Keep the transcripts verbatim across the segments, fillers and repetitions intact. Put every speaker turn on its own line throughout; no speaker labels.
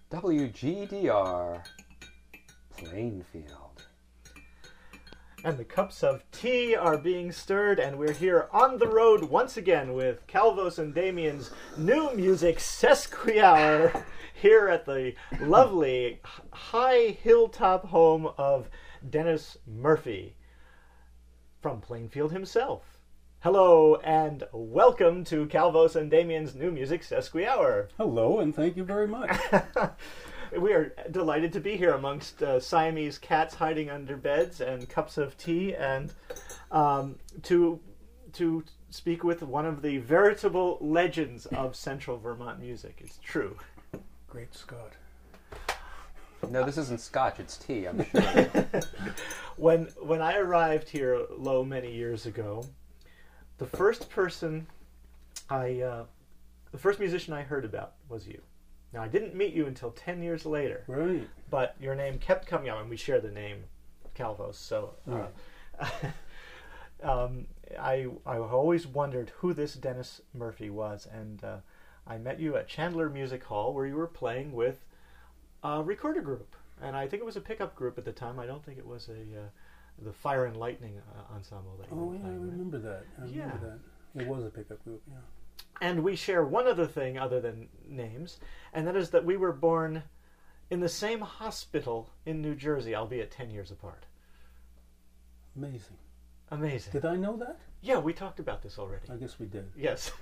W G D R, Plainfield.
And the cups of tea are being stirred, and we're here on the road once again with Calvos and Damien's New Music Sesquihour here at the lovely high hilltop home of Dennis Murphy from Plainfield himself. Hello and welcome to Calvos and Damien's New Music Sesquihour.
Hello, and thank you very much.
We are delighted to be here amongst uh, Siamese cats hiding under beds and cups of tea, and um, to to speak with one of the veritable legends of Central Vermont music. It's true.
Great Scott.
No, this isn't Scotch, it's tea, I'm sure.
when when I arrived here, lo, many years ago, the first person I, uh, the first musician I heard about was you. Now, I didn't meet you until ten years later.
Right.
But your name kept coming up, and we share the name Calvos. So uh,
Right.
um, I I always wondered who this Dennis Murphy was, and uh, I met you at Chandler Music Hall, where you were playing with a recorder group, and I think it was a pickup group at the time. I don't think it was a uh, the Fire and Lightning uh, ensemble. That you
Oh,
were
yeah, I
playing with.
remember that. I remember
Yeah.
that. It was a pickup group, yeah.
And we share one other thing other than names, and that is that we were born in the same hospital in New Jersey, albeit ten years apart.
Amazing.
Amazing.
Did I know that?
Yeah, we talked about this already.
I guess we did.
Yes.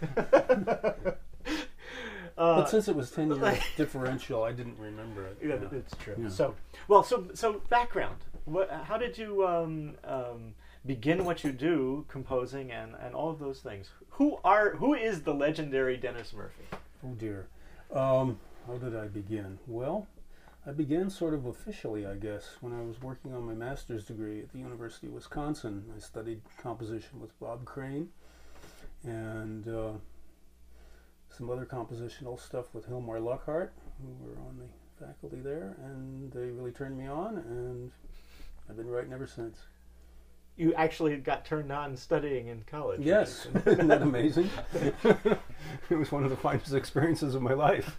But
uh,
since it was ten years differential, I didn't remember it.
yeah,
Yeah.
it's true.
Yeah.
So, well, so so background. What? How did you um, um, begin what you do, composing and, and all of those things? Who are who is the legendary Dennis Murphy?
Oh, dear. Um, how did I begin? Well, I began sort of officially, I guess, when I was working on my master's degree at the University of Wisconsin. I studied composition with Bob Crane and uh, some other compositional stuff with Hilmar Lockhart, who were on the faculty there, and they really turned me on, and I've been writing ever since.
You actually got turned on studying in college.
Yes, isn't that amazing? It was one of the finest experiences of my life.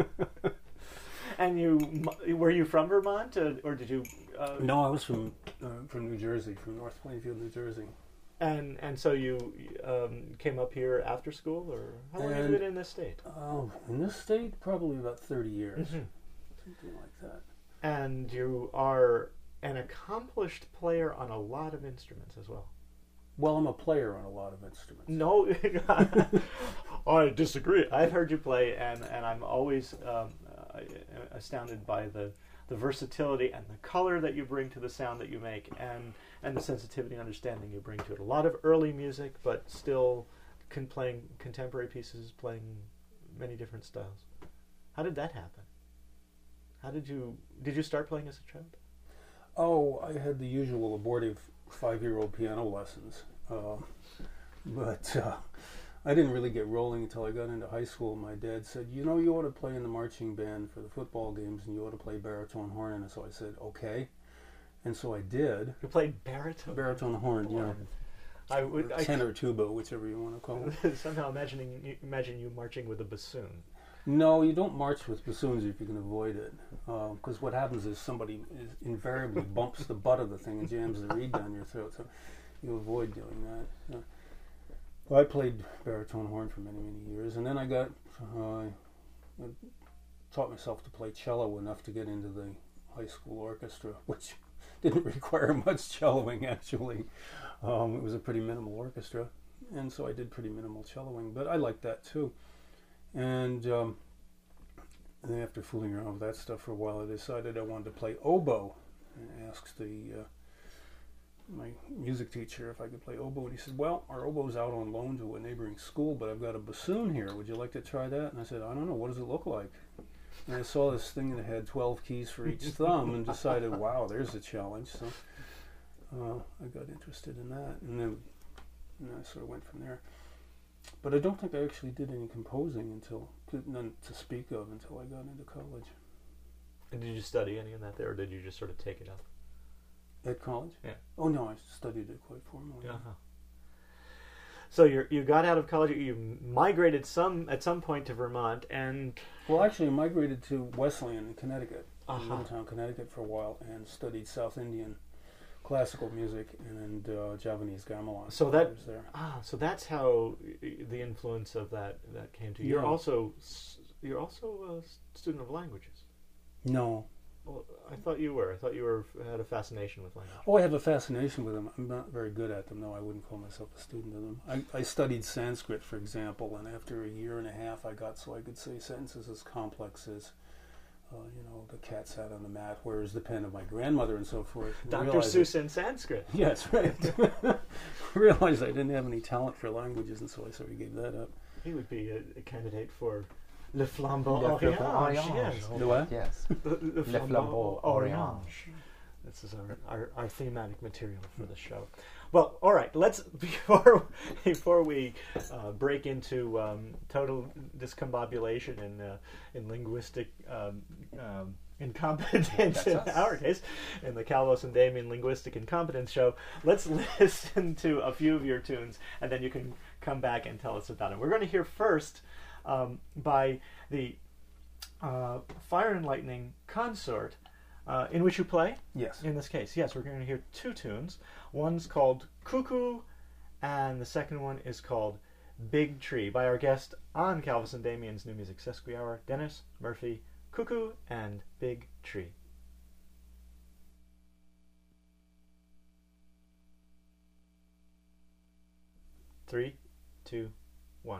And you were you from Vermont, uh, or did you? Uh,
No, I was from uh, from New Jersey, from North Plainfield, New Jersey.
And and so you um, came up here after school, or how long have you
And-
been in this state?
Oh, in this state, probably about thirty years,
Mhm.
something like that.
And you are an accomplished player on a lot of instruments as well.
Well, I'm a player on a lot of instruments.
No, I disagree. I've heard you play, and, and I'm always um, uh, astounded by the, the versatility and the color that you bring to the sound that you make, and, and the sensitivity and understanding you bring to it. A lot of early music, but still con- playing contemporary pieces, playing many different styles. How did that happen? How did you did you start playing as a child?
Oh, I had the usual abortive five-year-old piano lessons, uh, but uh, I didn't really get rolling until I got into high school. My dad said, you know, you ought to play in the marching band for the football games, and you ought to play baritone horn. And so I said, okay. And so I did.
You played baritone.
Baritone horn, yeah.
I would I
Tenor tuba, whichever you want to call it.
somehow imagining you, imagine you marching with a bassoon.
No, you don't march with bassoons if you can avoid it. Because what happens is somebody is invariably bumps the butt of the thing and jams the reed down your throat. So you avoid doing that. Uh, well, I played baritone horn for many, many years. And then I got, uh, I taught myself to play cello enough to get into the high school orchestra, which didn't require much celloing, actually. Um, it was a pretty minimal orchestra. And so I did pretty minimal celloing. But I liked that, too. And, um, and then after fooling around with that stuff for a while, I decided I wanted to play oboe, and asked the uh, my music teacher if I could play oboe, and he said, "Well, our oboe's out on loan to a neighboring school, but I've got a bassoon here. Would you like to try that?" And I said, "I don't know. What does it look like?" And I saw this thing that had twelve keys for each thumb, and decided, "Wow, there's a challenge." So uh, I got interested in that, and then and I sort of went from there. But I don't think I actually did any composing until, none to speak of, until I got into college.
And did you study any of that there, or did you just sort of take it up?
At college?
Yeah.
Oh, no, I studied it quite formally.
Uh-huh. So you you got out of college. You migrated some at some point to Vermont, and
Well, actually, I migrated to Wesleyan in Connecticut,
Uh-huh.
in Middletown, Connecticut, for a while, and studied South Indian classical music and uh, Javanese gamelan.
So that-
I was there.
ah, so that's how y- the influence of that that came to you. You're
Yeah.
also s- you're also a student of languages.
No.
Well, I thought you were. I thought you were had a fascination with language.
Oh, I have a fascination with them. I'm not very good at them, though. I wouldn't call myself a student of them. I, I studied Sanskrit, for example, and after a year and a half, I got so I could say sentences as complex as, uh, you know, the cat sat on the mat, where is the pen of my grandmother, and so forth. And
Doctor
realized
Seuss in Sanskrit.
that- Yes, right. I realized I didn't have any talent for languages, and so I sort of gave that up.
He would be a, a candidate for Le Flambeau
Le
Orange.
Flambeau
Yes.
Orange.
The what?
Yes.
Le, Le Flambeau
Flambeau
Orange.
Orange.
This is our, our, our thematic material for the show. Well, all right. Let's before before we uh, break into um, total discombobulation in uh, in linguistic um, um, incompetence
That's
in
us.
our case, in the Calvos and Damien Linguistic Incompetence Show. Let's listen to a few of your tunes, and then you can come back and tell us about it. We're going to hear first um, by the uh, Fire and Lightning Consort, uh, in which you play.
Yes.
In this case, yes, we're going to hear two tunes. One's called Cuckoo, and the second one is called Big Tree, by our guest on Calvus and Damien's New Music Sesqui Hour, Dennis Murphy. Cuckoo and Big Tree. Three, two, one.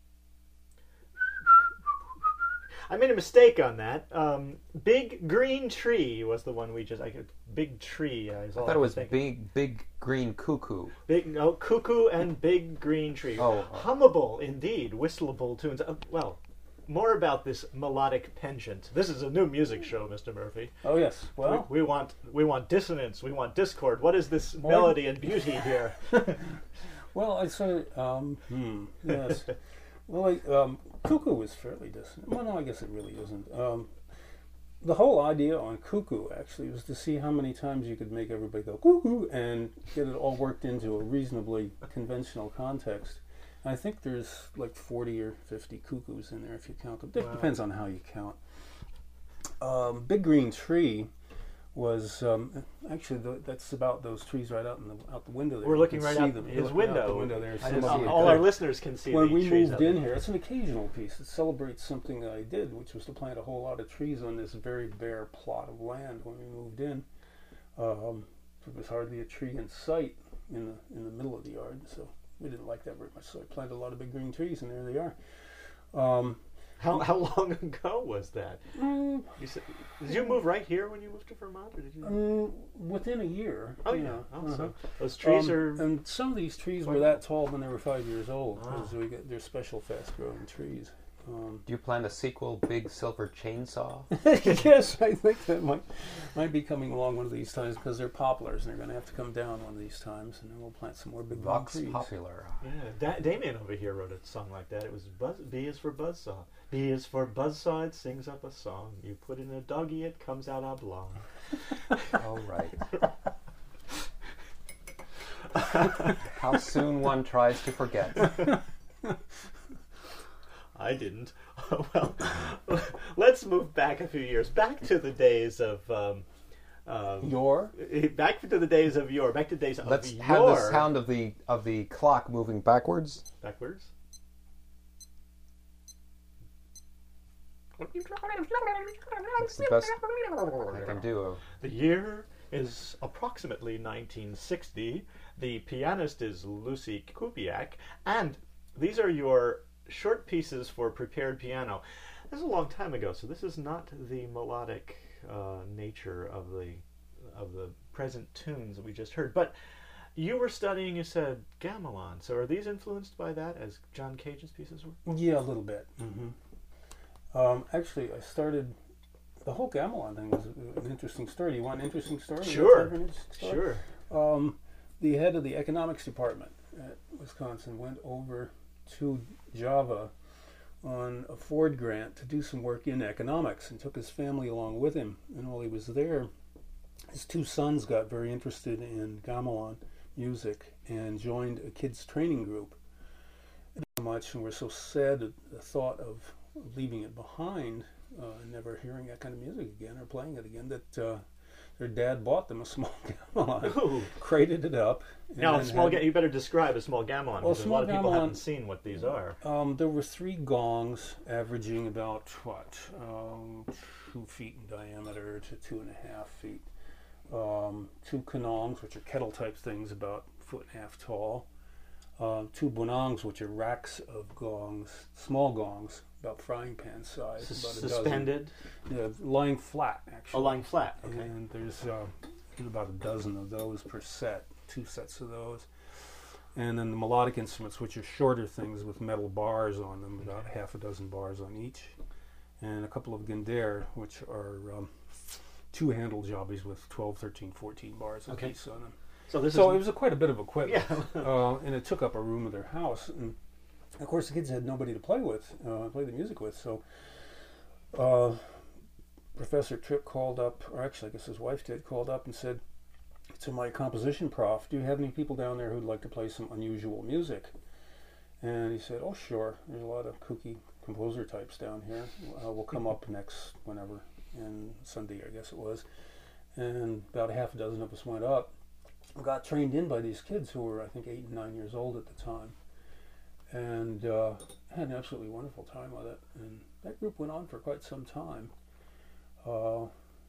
I made a mistake on that. Um, Big Green Tree was the one we just. I could, Big Tree. Uh, is all
I thought it
could
was
think.
big, big green cuckoo.
Big no Cuckoo and Big Green Tree.
Oh.
Hummable indeed, whistleable tunes. Uh, well, more about this melodic penchant. This is a new music show, Mister Murphy.
Oh, yes. Well,
we, we want we want dissonance. We want discord. What is this
Well-
melody and beauty here?
well, I sort of, um, hmm, yes. Well, I, um, Cuckoo is fairly distant. Well, no, I guess it really isn't. Um, the whole idea on Cuckoo, actually, was to see how many times you could make everybody go cuckoo and get it all worked into a reasonably conventional context. And I think there's like forty or fifty cuckoos in there if you count them. It
Wow.
depends on how you count. Um, Big Green Tree was um, actually the, that's about those trees right out in the out the window there.
We're
You
looking
can
right
see
out
them.
his
You're looking
window.
Out the window there.
I
Some
didn't
of
see
them
it.
All
there.
our listeners can see
When
the
we
trees
moved
out
in
there.
here, it's an occasional piece. It celebrates something that I did, which was to plant a whole lot of trees on this very bare plot of land when we moved in. Um, there was hardly a tree in sight in the in the middle of the yard, so we didn't like that very much. So I planted a lot of big green trees, and there they are. Um,
How how long ago was that?
mm,
You said, did you move right here when you moved to Vermont, or did you?
mm, within a year.
oh yeah.
yeah.
Oh,
uh-huh.
so those trees
Um,
are.
and some of these trees were
quite-
that tall when they were five years old,
Ah.
because we get they're special fast-growing trees. Um,
Do you plan a sequel, Big Silver Chainsaw?
yes, I think that might might be coming along one of these times because they're poplars and they're going to have to come down one of these times, and then we'll plant some more big green
Vox
trees.
Popular.
Yeah, da- Damien over here wrote a song like that. It was Buzz, B is for Buzzsaw. B is for Buzzsaw. It sings up a song. You put in a doggy, it comes out oblong.
Oh, right. How soon one tries to forget.
I didn't. Well, let's move back a few years, back to the days of. Um, um,
Your
back to the days of yore. Back to the days of
Let's
yore.
have the sound of the of the clock moving backwards.
Backwards.
That's the best I can do.
The year is approximately nineteen sixty. The pianist is Lucy Kupiak, and these are your short pieces for prepared piano. This is a long time ago, so this is not the melodic uh, nature of the of the present tunes that we just heard. But you were studying, you said, gamelan. So are these influenced by that, as John Cage's pieces were?
yeah, a little bit. Mm-hmm. Um, actually, I started. The whole gamelan thing was an interesting story. Do you want an interesting story?
Sure.
An interesting story?
Sure.
Um, the head of the economics department at Wisconsin went over to Java on a Ford grant to do some work in economics and took his family along with him. And while he was there, his two sons got very interested in gamelan music and joined a kids training group much, and we're so sad at the thought of leaving it behind, uh, and never hearing that kind of music again or playing it again, that uh, their dad bought them a small gamelan,
Ooh.
crated it up. and
Now,
then
small
had-
ga- you better describe a small gamelan,
Well,
because a
small
lot of people
gamelan-
haven't seen what these are.
Um, there were three gongs averaging about, what, um, two feet in diameter to two and a half feet. Um, two kanongs, which are kettle-type things about a foot and a half tall. Uh, two bonangs, which are racks of gongs, small gongs, about frying pan size.
Sus-
about a
suspended?
dozen. Yeah, lying flat,
Oh,
actually.
lying flat. Okay.
And there's uh, about a dozen of those per set, two sets of those. And then the melodic instruments, which are shorter things with metal bars on them, about half a dozen bars on each. And a couple of guinder, which are um, two-handled jobbies with twelve, thirteen, fourteen bars
Okay.
apiece on them.
So this
So
is
it was a, quite a bit of equipment.
Yeah.
uh, and it took up a room of their house. And of course, the kids had nobody to play with, uh, play the music with. So uh, Professor Tripp called up, or actually, I guess his wife did, called up and said to my composition prof, do you have any people down there who'd like to play some unusual music? And he said, oh, sure. There's a lot of kooky composer types down here. Uh, we'll come up next whenever, and Sunday, I guess it was. And about a half a dozen of us went up. Got trained in by these kids who were, I think, eight and nine years old at the time. And uh, had an absolutely wonderful time with it. And that group went on for quite some time. Uh,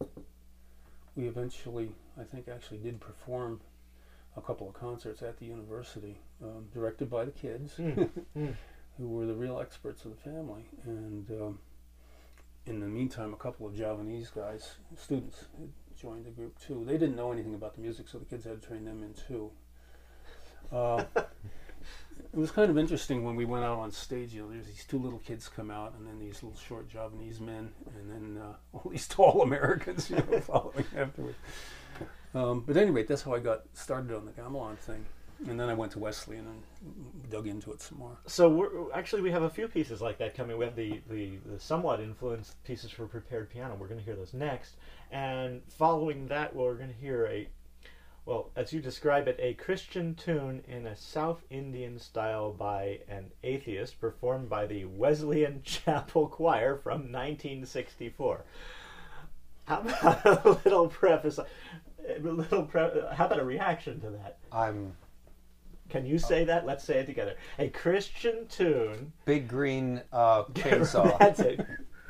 we eventually, I think, actually did perform a couple of concerts at the university, um, directed by the kids,
Mm, mm.
who were the real experts of the family. And um, in the meantime, a couple of Javanese guys, students, had joined the group too. They didn't know anything about the music, so the kids had to train them in too. Uh, it was kind of interesting when we went out on stage. You know, there's these two little kids come out, and then these little short Javanese men, and then uh, all these tall Americans, you know, following afterwards. Um, but anyway, that's how I got started on the gamelan thing. And then I went to Wesleyan and dug into it some more.
So we're, actually, we have a few pieces like that coming. We have the, the, the somewhat influenced pieces for prepared piano. We're going to hear those next. And following that, we're going to hear a, well, as you describe it, a Christian tune in a South Indian style by an atheist, performed by the Wesleyan Chapel Choir from nineteen sixty-four. How about a little preface? A little pre- how about a reaction to that?
I'm
Can you say that? Let's say it together. A Christian tune.
big green uh, chainsaw.
That's it.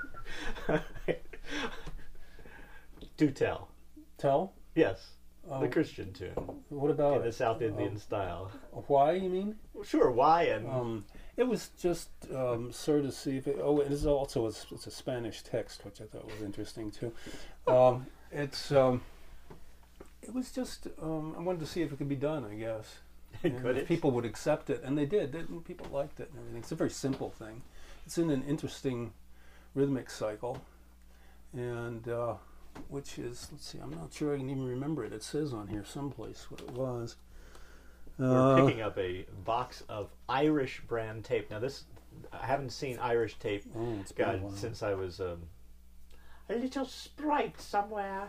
Do tell.
Tell?
Yes.
Oh,
The Christian tune.
what about
In the
it?
South Indian
Oh.
style.
Why, you mean?
Sure, why? And
Um, it was just um, sort of see if it, oh, it is also a, it's a Spanish text, which I thought was interesting too. Um, it's um, it was just um, I wanted to see if it could be done, I guess. And
Could
if
it?
people would accept it, and they did. They, people liked it and everything. It's a very simple thing. It's in an interesting rhythmic cycle, and uh, which is, let's see, I'm not sure I can even remember it. It says on here someplace what it was.
we're
Uh,
picking up a box of Irish brand tape. Now, this, I haven't seen Irish tape,
oh, it's been a
God,
while.
since I was um, a little sprite somewhere.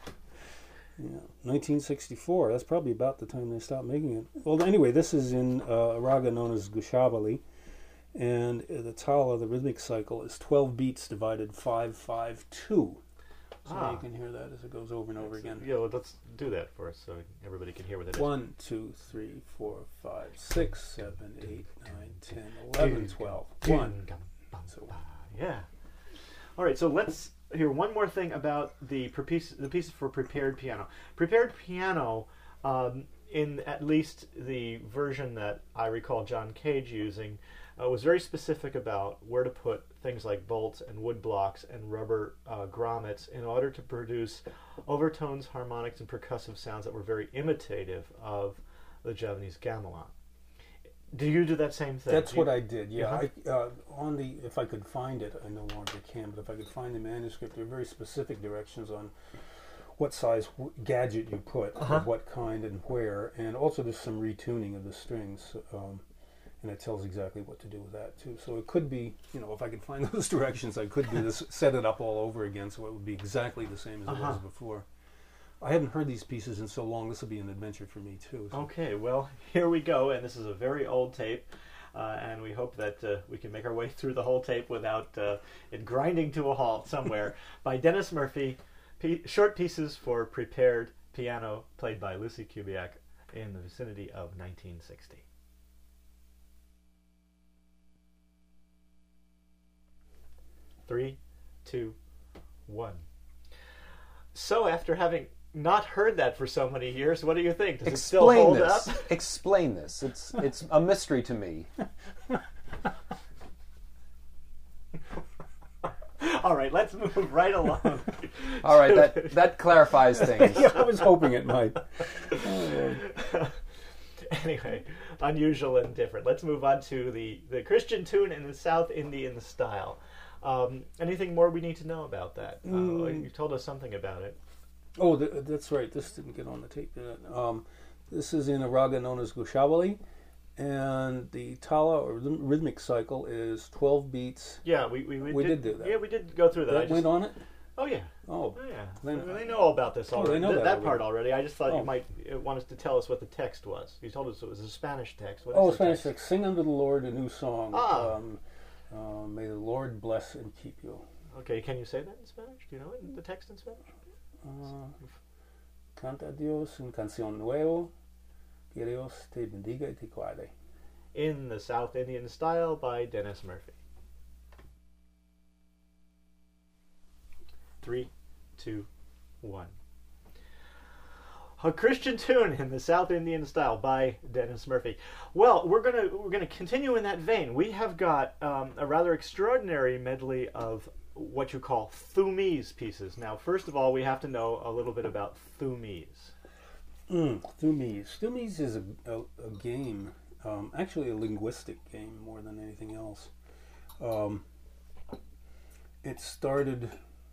Yeah, nineteen sixty-four. That's probably about the time they stopped making it. Well, anyway, this is in uh, a raga known as Gushabali, and uh, the tala, the rhythmic cycle, is twelve beats divided five, five, two. So
Ah.
you can hear that as it goes over and over again.
Yeah, well, let's do that for us so everybody can hear what it is.
One, two, three, four, five, six, seven, eight, nine, ten, eleven, twelve. One. So,
Yeah. All right, so let's hear one more thing about the pre- piece, the pieces for prepared piano. Prepared piano, um, in at least the version that I recall John Cage using, uh, was very specific about where to put things like bolts and wood blocks and rubber uh, grommets in order to produce overtones, harmonics, and percussive sounds that were very imitative of the Javanese gamelan. Do you do that same thing?
that's
Do you-
what I did. Yeah,
Uh-huh.
I, uh, on the if I could find it, I no longer can. But if I could find the manuscript, there are very specific directions on what size w- gadget you put,
Uh-huh.
of what kind and where, and also there's some retuning of the strings, um, and it tells exactly what to do with that too. So it could be, you know, if I could find those directions, I could do this, set it up all over again, so it would be exactly the same as it
Uh-huh.
was before. I haven't heard these pieces in so long. This will be an adventure for me too. So.
Okay, well, here we go, and this is a very old tape. uh, and we hope that uh, we can make our way through the whole tape without uh, it grinding to a halt somewhere. By Dennis Murphy, P- short pieces for prepared piano, played by Lucy Kubiak in the vicinity of nineteen sixty. Three, two, one. So, after having not heard that for so many years, what do you think? Does it still
Explain
hold
this.
up?
Explain this. It's it's a mystery to me.
All right, let's move right along.
All right, that that clarifies things.
Yeah, I was hoping it might.
Anyway, unusual and different. Let's move on to the, the Christian tune in the South Indian style. Um, anything more we need to know about that?
Mm.
Uh, you told us something about it.
Oh, th- that's right. This didn't get on the tape, did it? Um, this is in a raga known as Goshavali, and the tala or rhythm- rhythmic cycle is twelve beats.
Yeah, we we,
We did do that.
Yeah, we did go through that. I
That
just,
went on it?
oh yeah,
Oh,
oh yeah.
Then-
they know all about this
Oh,
already.
they know
Th-
that
that part already. I just thought
Oh.
you might uh, want us to tell us what the text was. You told us it was a Spanish text. What is
oh
the
Spanish
text?
text. Sing unto the Lord a new song.
Ah.
Um, uh, may the Lord bless and keep you.
Okay, can you say that in Spanish? Do you know it, the text in Spanish?
Uh, Canta a Dios un canción nuevo, que Dios te bendiga y te guarde.
In the South Indian style by Dennis Murphy. Three, two, one. A Christian tune in the South Indian style by Dennis Murphy. Well, we're gonna we're gonna continue in that vein. We have got um, a rather extraordinary medley of what you call Thumis pieces. Now, first of all, we have to know a little bit about Thumis.
Mm, Thumis. Thumis is a, a, a game, um, actually a linguistic game more than anything else. Um, it started,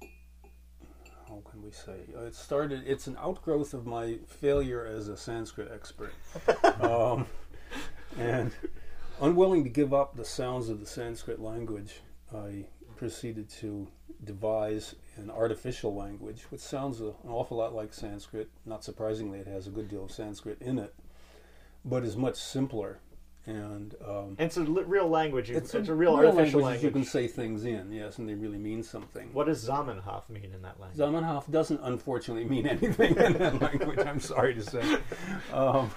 how can we say? Uh, it started, it's an outgrowth of my failure as a Sanskrit expert. um, and unwilling to give up the sounds of the Sanskrit language, I proceeded to devise an artificial language, which sounds a, an awful lot like Sanskrit. Not surprisingly, it has a good deal of Sanskrit in it, but is much simpler. And um,
And it's a li- real language. You,
it's,
it's,
a,
a real,
real
artificial
language,
language.
you can say things in, yes, and they really mean something.
What does Zamenhof mean in that language?
Zamenhof doesn't unfortunately mean anything in that language, I'm sorry to say. Um,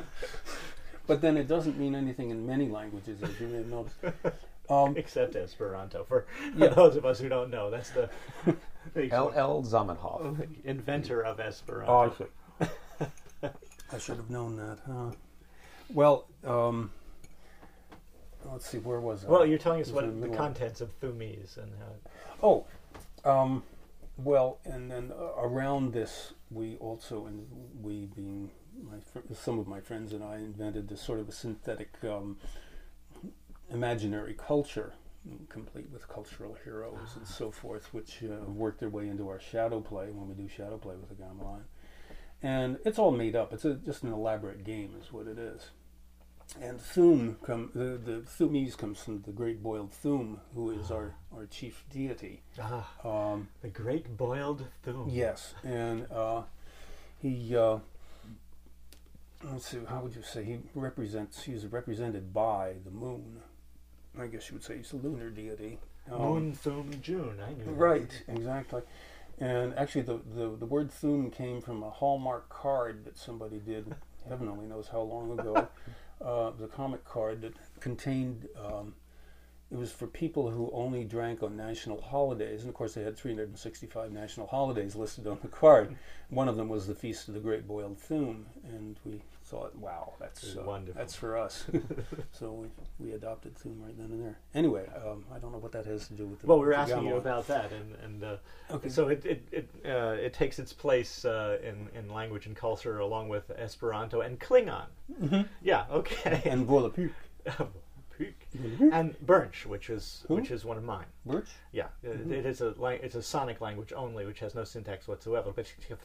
but then it doesn't mean anything in many languages, as you may have noticed. Um,
Except Esperanto. For, for
Yeah.
those of us who don't know, that's the, the
L L Zamenhof.
inventor of
oh,
Esperanto.
I see. I should have known that. Huh? Well, um, let's see, where was I?
Well, you're telling us
It was
what
in
the
middle.
contents of Thumis and how. It,
Oh, um, well, and then uh, around this, we also, and we being my fr- some of my friends and I invented this sort of a synthetic um, imaginary culture, complete with cultural heroes and so forth, which uh, work their way into our shadow play when we do shadow play with the gamelan. And it's all made up. It's a, just an elaborate game, is what it is. And Thum, come, the, the Thumis comes from the great boiled Thum, who is our, our chief deity.
ah,
Um,
the great boiled Thum.
yes, and uh, he, uh, let's see, how would you say, he represents, he's represented by the moon. I guess you would say he's a lunar deity. Um,
Moon Thum June. I knew. that.
Right, exactly. And actually, the, the, the word Thum came from a Hallmark card that somebody did, heaven only knows how long ago. Uh, it was a comic card that contained, um, it was for people who only drank on national holidays. And of course, they had three hundred sixty-five national holidays listed on the card. One of them was the Feast of the Great Boiled Thum. And we thought, wow, that's uh,
Wonderful.
that's for us. So we, we adopted Thum right then and there. Anyway, um, I don't know what that has to do with the
Well, we were
with the
asking you
gamelan.
about that, and and uh,
Okay.
so it it it, uh, it takes its place uh, in in language and culture along with Esperanto and Klingon.
Mhm.
Yeah. Okay.
And Volapük.
and Bernsch, which is
Who?
which is one of mine.
Birch?
Yeah, it, it is a lang- it's a sonic language only, which has no syntax whatsoever. And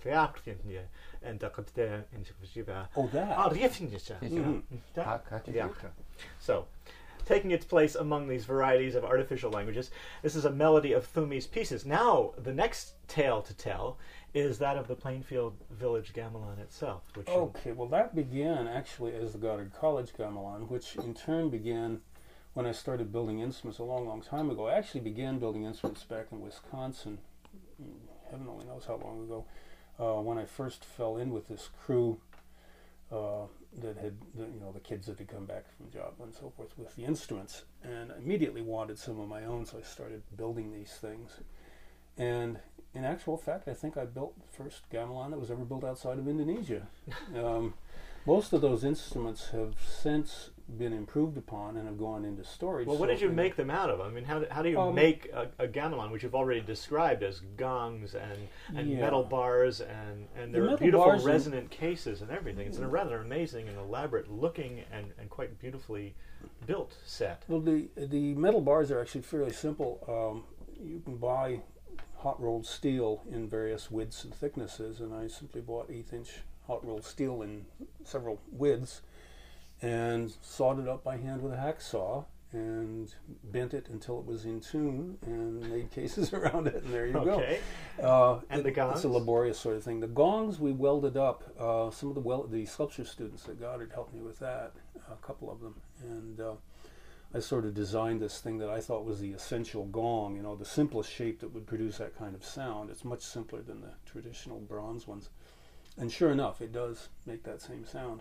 Oh, that.
Mhm.
Yeah. So, taking its place among these varieties of artificial languages, this is a melody of Thumi's pieces. Now, the next tale to tell is that of the Plainfield Village Gamelan itself. Which
Okay, well that began actually as the Goddard College Gamelan, which in turn began when I started building instruments a long, long time ago. I actually began building instruments back in Wisconsin, heaven only knows how long ago, uh, when I first fell in with this crew uh, that had, the, you know, the kids that had come back from job and so forth with the instruments, and immediately wanted some of my own, so I started building these things. And in actual fact, I think I built the first gamelan that was ever built outside of Indonesia. um, most of those instruments have since been improved upon and have gone into storage.
Well, what
so
did you make them out of? I mean, how do, how do you
Um,
make a, a gamelan, which you've already described as gongs and, and
Yeah.
metal bars, and, and
The
there are
metal
beautiful
bars and-
resonant cases and everything. It's a rather amazing and elaborate looking and, and quite beautifully built set.
Well, the the metal bars are actually fairly simple. Um, you can buy hot rolled steel in various widths and thicknesses, and I simply bought eighth inch hot rolled steel in several widths and sawed it up by hand with a hacksaw and bent it until it was in tune and made cases around it, and there you
Okay.
go. Uh,
And
it-
the gongs?
It's a laborious sort of thing. The gongs we welded up. Uh, some of the wel- the sculpture students at Goddard helped me with that, a couple of them, and uh, I sort of designed this thing that I thought was the essential gong, you know, the simplest shape that would produce that kind of sound. It's much simpler than the traditional bronze ones. And sure enough, it does make that same sound.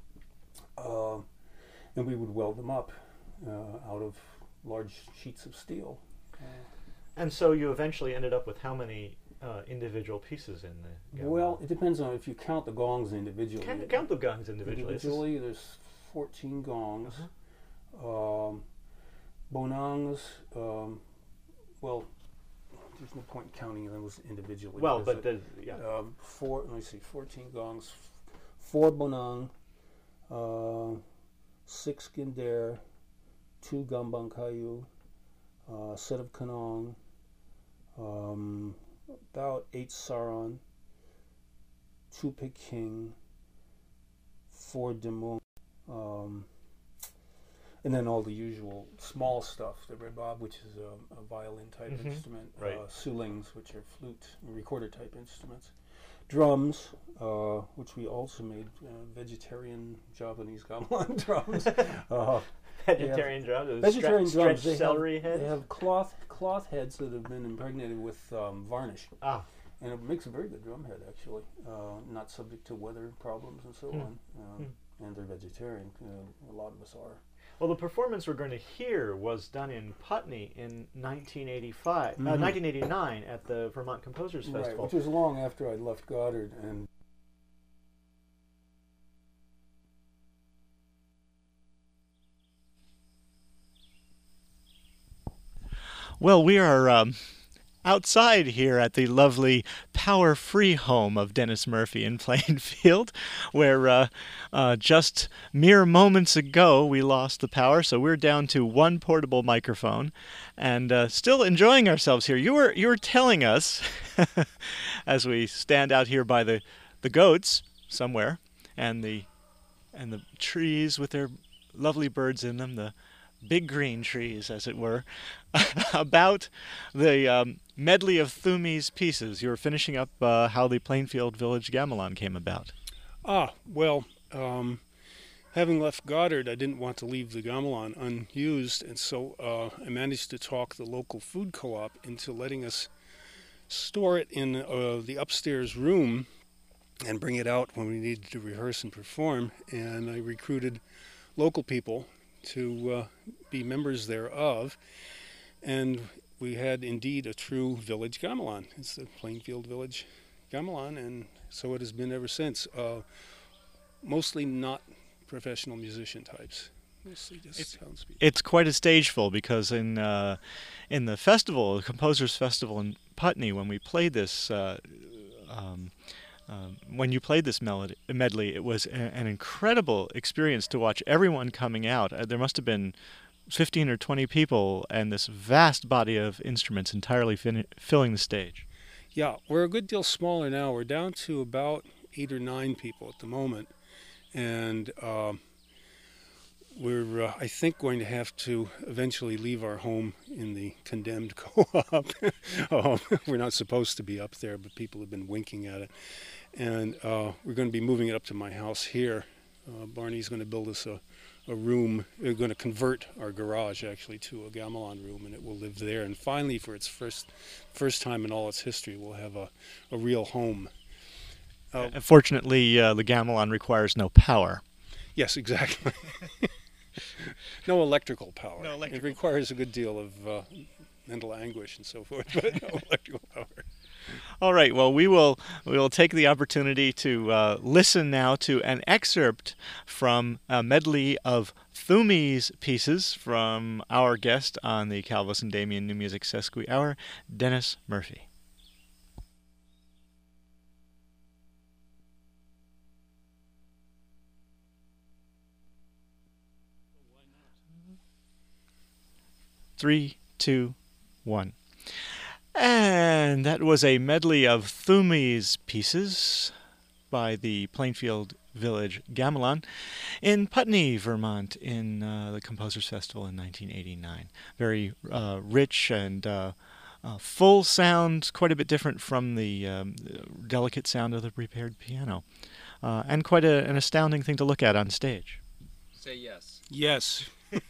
Uh, and we would weld them up uh, out of large sheets of steel. Uh,
And so you eventually ended up with how many uh, individual pieces in the gamelan?
well, it depends on if you count the gongs individually.
Can, count the gongs individually. This is-
Individually, there's fourteen gongs.
Uh-huh.
Um, bonangs, um, well, there's no point counting those individually.
Well,
because
but
it-
the, yeah.
um, four. Let me see, fourteen gongs, four bonang, uh, six ginder, two gambang kayu, uh, a set of kanong, um, about eight saron, two peking, four demung, um, and then all the usual small stuff, the rebab, which is a, a violin type
Mhm.
instrument,
Right.
uh, sulings, which are flute and recorder type instruments, drums, uh, which we also made uh, vegetarian Javanese gamelan drums. uh,
Vegetarian drums, those
vegetarian
stre-
drums.
stretched
They
celery
have,
heads.
They have cloth cloth heads that have been impregnated with um, varnish,
Ah,
and it makes a very good drum head actually. Uh, not subject to weather problems and so
Hmm.
on. Uh,
Hmm.
And they're vegetarian. Uh, a lot of us are.
well, the performance we're going to hear was done in Putney in nineteen eighty-five, uh,
Mhm.
nineteen eighty-nine at the Vermont Composers
Right,
Festival.
which was long after I'd left Goddard, and
Well, we are um, outside here at the lovely power-free home of Dennis Murphy in Plainfield, where uh, uh, just mere moments ago we lost the power, so we're down to one portable microphone, and uh, still enjoying ourselves here. You were you were telling us, as we stand out here by the the goats somewhere, and the and the trees with their lovely birds in them, the big green trees, as it were, about the um, medley of Thumi's pieces. You were finishing up uh, how the Plainfield Village Gamelan came about.
Ah, well, um, having left Goddard, I didn't want to leave the gamelan unused, and so uh, I managed to talk the local food co-op into letting us store it in uh, the upstairs room and bring it out when we needed to rehearse and perform. And I recruited local people to uh, be members thereof, and we had indeed a true village gamelan. It's the Plainfield Village Gamelan, and so it has been ever since. Uh, mostly not professional musician types, mostly just
It's-
townspeople.
It's quite a stageful, because in uh, in the festival, the Composers Festival in Putney, when we played this, uh, um, um, when you played this melody, medley, it was a, an incredible experience to watch everyone coming out. Uh, there must have been fifteen or twenty people, and this vast body of instruments entirely fin- filling the stage.
Yeah, we're a good deal smaller now. We're down to about eight or nine people at the moment, and um, we're, uh, I think, going to have to eventually leave our home in the condemned co-op. um, we're not supposed to be up there, but people have been winking at it. And uh, we're going to be moving it up to my house here. Uh, Barney's going to build us a, a room. We're going to convert our garage, actually, to a gamelan room, and it will live there. And finally, for its first first time in all its history, we'll have a, a real home. Uh,
Unfortunately, uh, the gamelan requires no power.
Yes, exactly. No electrical power.
No electrical
It requires a good deal of uh, mental anguish and so forth, but no electrical power.
All right. Well, we will we will take the opportunity to uh, listen now to an excerpt from a medley of Thumi's pieces from our guest on the Calvus and Damian New Music Sesqui Hour, Dennis Murphy. Three, two, one. And that was a medley of Thumi's pieces by the Plainfield Village Gamelan in Putney, Vermont, in uh, the Composers Festival in nineteen eighty-nine. Very uh, rich and uh, uh, full sound, quite a bit different from the um, delicate sound of the prepared piano, uh, and quite a, an astounding thing to look at on stage.
Say yes.
Yes.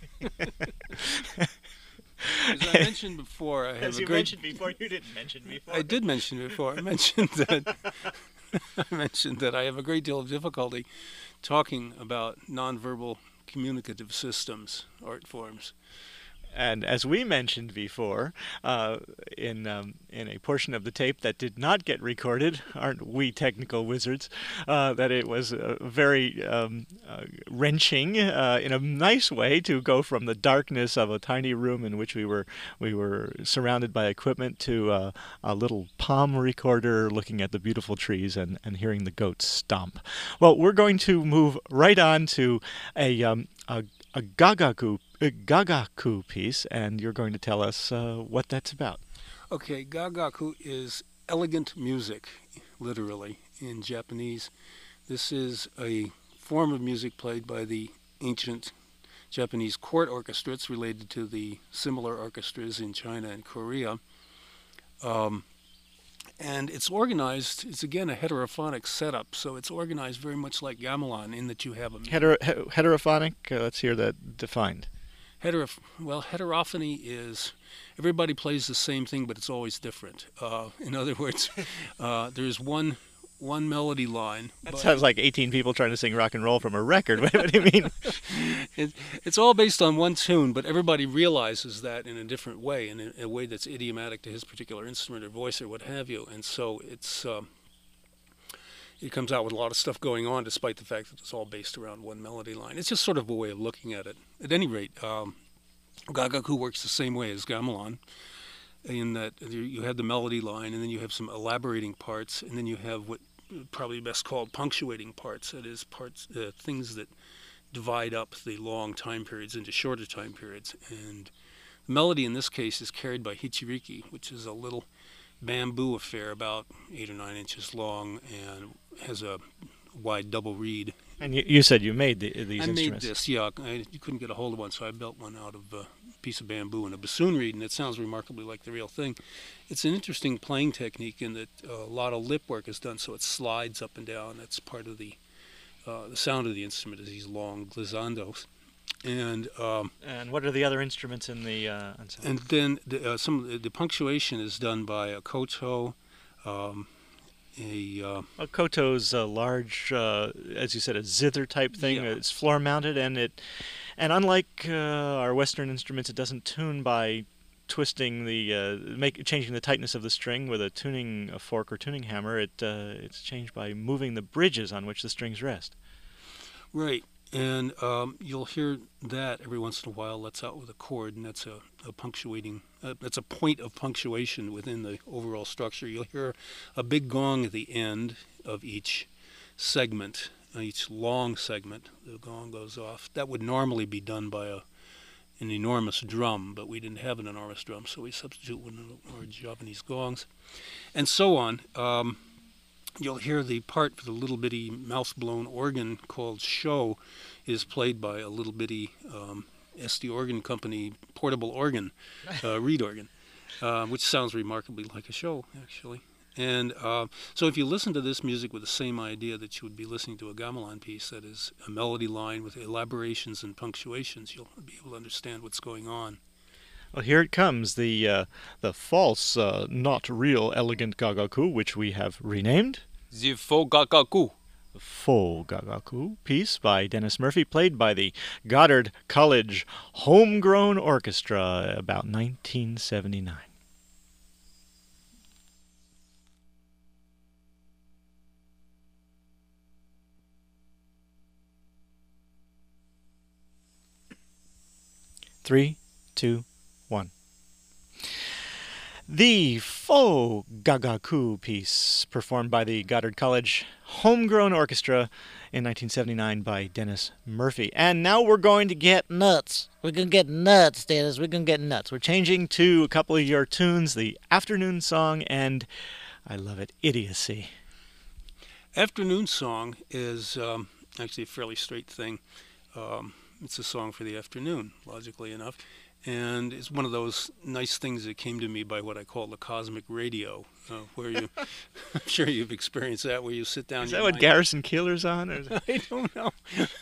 As I mentioned before, I have
As
a
you
great...
mentioned before, you didn't mention before.
I did mention it before. I mentioned that I mentioned that I have a great deal of difficulty talking about nonverbal communicative systems, art forms.
And as we mentioned before, uh, in um, in a portion of the tape that did not get recorded, aren't we technical wizards, uh, that it was uh, very um, uh, wrenching uh, in a nice way to go from the darkness of a tiny room in which we were we were surrounded by equipment to uh, a little palm recorder looking at the beautiful trees and, and hearing the goats stomp. Well, we're going to move right on to a um, a, a gagaku a gagaku piece, and you're going to tell us uh, what that's about.
Okay, gagaku is elegant music, literally, in Japanese. This is a form of music played by the ancient Japanese court orchestra. It's related to the similar orchestras in China and Korea. Um, and it's organized, it's again a heterophonic setup, so it's organized very much like gamelan in that you have a...
Hetero, heterophonic, uh, let's hear that defined.
Hetero, well, heterophony is everybody plays the same thing, but it's always different. Uh, in other words, uh, there's one one melody line.
That sounds like eighteen people trying to sing rock and roll from a record. What do you mean?
it, it's all based on one tune, but everybody realizes that in a different way, in a, a way that's idiomatic to his particular instrument or voice or what have you. And so it's um, it comes out with a lot of stuff going on, despite the fact that it's all based around one melody line. It's just sort of a way of looking at it. At any rate, um, gagaku works the same way as gamelan, in that you have the melody line, and then you have some elaborating parts, and then you have what probably best called punctuating parts. That is, parts, uh, things that divide up the long time periods into shorter time periods. And the melody in this case is carried by hichiriki, which is a little bamboo affair about eight or nine inches long and has a wide double reed.
And you, you said you made the, these
I
instruments.
made this, yeah. I, you couldn't get a hold of one, so I built one out of a piece of bamboo and a bassoon reed, and it sounds remarkably like the real thing. It's an interesting playing technique in that uh, a lot of lip work is done, so it slides up and down. That's part of the uh, the sound of the instrument, is these long glissandos. And um,
and what are the other instruments in the uh, ensemble?
and then the, uh, some of the, the punctuation is done by a koto, um, a uh,
Well, koto's a large, uh, as you said, a zither type thing.
Yeah.
It's floor mounted, and it, and unlike uh, our Western instruments, it doesn't tune by twisting the, uh, make changing the tightness of the string with a tuning a fork or tuning hammer. It uh, it's changed by moving the bridges on which the strings rest.
right. And um, you'll hear that every once in a while lets out with a chord, and that's a, a punctuating, uh, that's a point of punctuation within the overall structure. You'll hear a big gong at the end of each segment, uh, each long segment. The gong goes off. That would normally be done by a an enormous drum, but we didn't have an enormous drum, so we substitute one of our Japanese gongs, and so on. Um, you'll hear the part for the little bitty mouth-blown organ called show is played by a little bitty um, S D Organ Company portable organ, uh, reed organ, uh, which sounds remarkably like a show, actually. And uh, so if you listen to this music with the same idea that you would be listening to a gamelan piece, that is a melody line with elaborations and punctuations, you'll be able to understand what's going on.
Well, here it comes, the uh, the false, uh, not real elegant gagaku, which we have renamed
The faux gagaku.
Faux Gagaku piece by Dennis Murphy, played by the Goddard College Homegrown Orchestra, about nineteen seventy-nine. Three, two, one. The Faux Gagaku piece, performed by the Goddard College Homegrown Orchestra in nineteen seventy-nine by Dennis Murphy. And now we're going to get nuts. We're going to get nuts, Dennis. We're going to get nuts. We're changing to a couple of your tunes, the Afternoon Song and, I love it, Idiocy.
Afternoon Song is um, actually a fairly straight thing. Um, it's a song for the afternoon, logically enough. And it's one of those nice things that came to me by what I call the cosmic radio, uh, where you, I'm sure you've experienced that, where you sit down.
Is that what Garrison Keillor's on? Or
I don't know.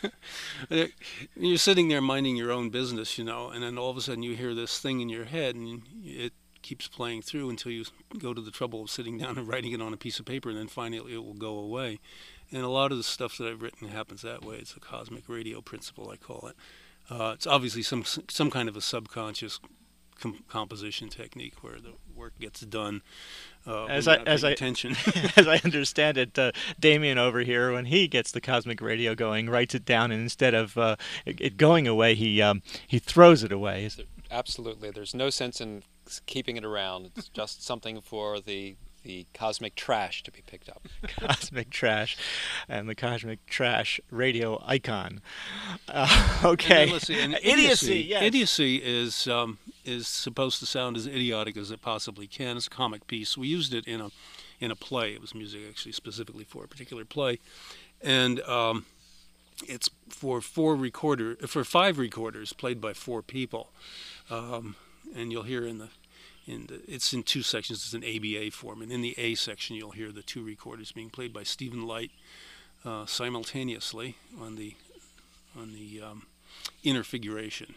You're sitting there minding your own business, you know, and then all of a sudden you hear this thing in your head, and it keeps playing through until you go to the trouble of sitting down and writing it on a piece of paper, and then finally it will go away. And a lot of the stuff that I've written happens that way. It's a cosmic radio principle, I call it. Uh, it's obviously some some kind of a subconscious com- composition technique where the work gets done uh,
as I as I
attention.
as I understand it, uh, Damien over here, when he gets the cosmic radio going, writes it down, and instead of uh, it, it going away, he um, he throws it away. Is
Absolutely. There's no sense in keeping it around. It's just something for the the cosmic trash to be picked up.
Cosmic trash, and the cosmic trash radio icon. Uh, okay.
And then, see, and idiocy.
Idiocy, yes.
Idiocy is um, is supposed to sound as idiotic as it possibly can. It's a comic piece. We used it in a in a play. It was music actually specifically for a particular play, and um, it's for four recorder for five recorders played by four people, um, and you'll hear in the In the, it's in two sections. It's an A B A form, and in the A section, you'll hear the two recorders being played by Stephen Light uh, simultaneously on the on the um, inner figuration.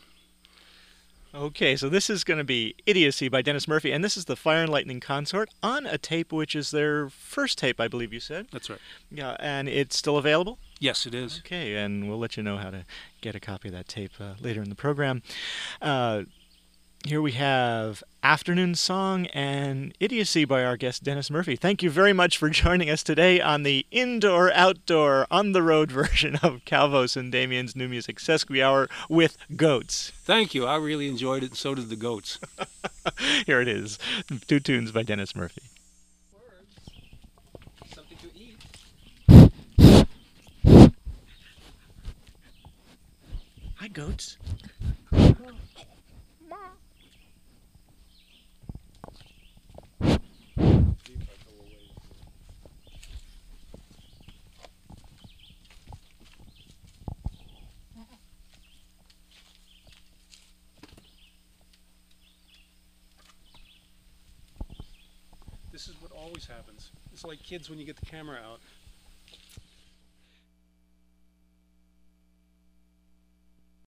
Okay, so this is going to be Idiocy by Dennis Murphy, and this is the Fire and Lightning Consort on a tape which is their first tape, I believe you said.
That's right.
Yeah, and it's still available?
Yes, it is.
Okay, and we'll let you know how to get a copy of that tape uh, later in the program. Uh, Here we have Afternoon Song and Idiocy by our guest Dennis Murphy. Thank you very much for joining us today on the indoor-outdoor, on-the-road version of Calvos and Damien's New Music Sesqui Hour with goats.
Thank you. I really enjoyed it, and so did the goats.
Here it is, two tunes by Dennis Murphy.
Words. Something to eat.
Hi, goats.
This is what always happens. It's like kids when you get the camera out.